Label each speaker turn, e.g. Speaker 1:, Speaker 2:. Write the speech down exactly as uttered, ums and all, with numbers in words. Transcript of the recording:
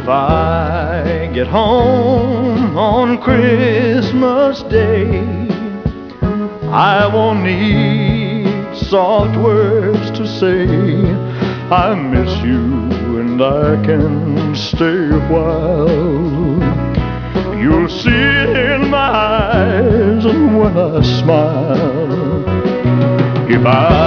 Speaker 1: If I get home on Christmas Day, I won't need soft words to say I miss you and I can stay a while. You'll see it in my eyes and when I smile. If I